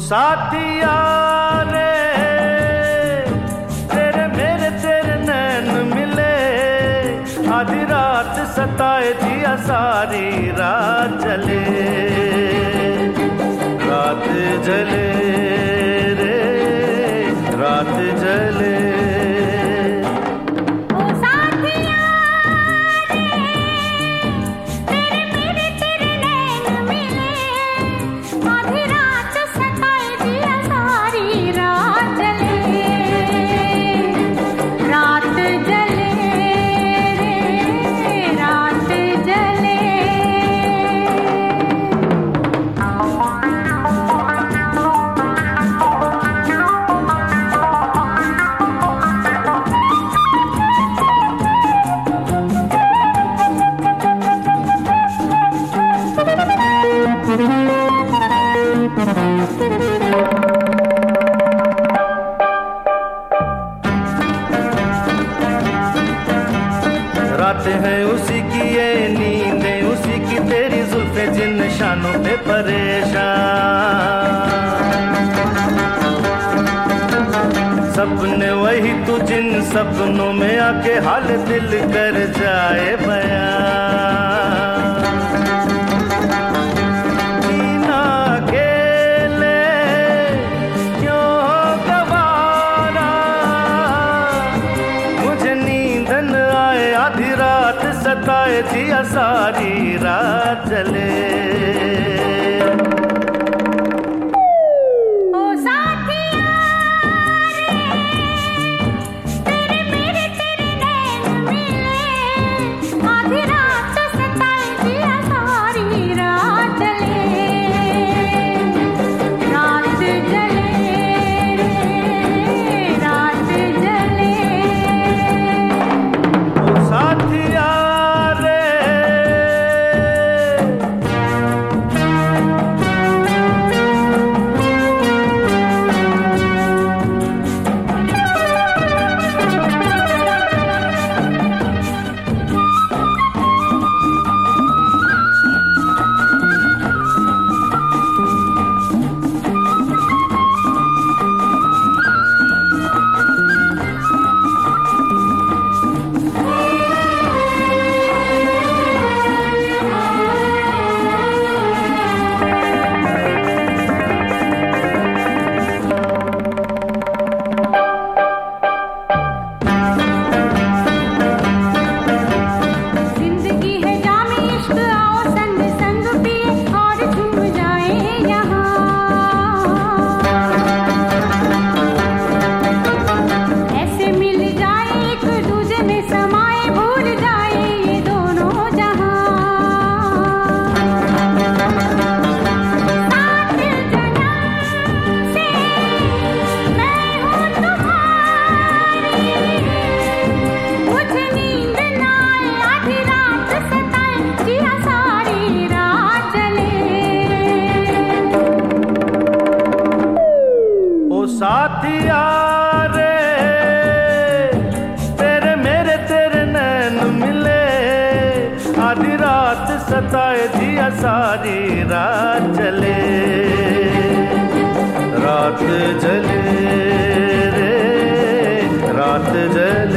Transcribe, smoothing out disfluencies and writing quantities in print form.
साथिया रे तेरे मेरे तेरे नैन मिले, आधी रात सताए जिया सारी रात जले, रात जले रे रात जले। रातें हैं उसी की ये नींदें उसी की, तेरी जुल्फें जिन निशानों पे परेशान, सपने वही तू जिन सपनों में आके हाल दिल कर जाए बयां। जीना अकेले क्यों गवारा, मुझे नींद न आए आधी रात सताए जिया सारी रात जले। साथिया रे तेरे मेरे तेरे नैन मिले, आधी रात सताए जिया सारी रात जले, रात जले रे रात जले।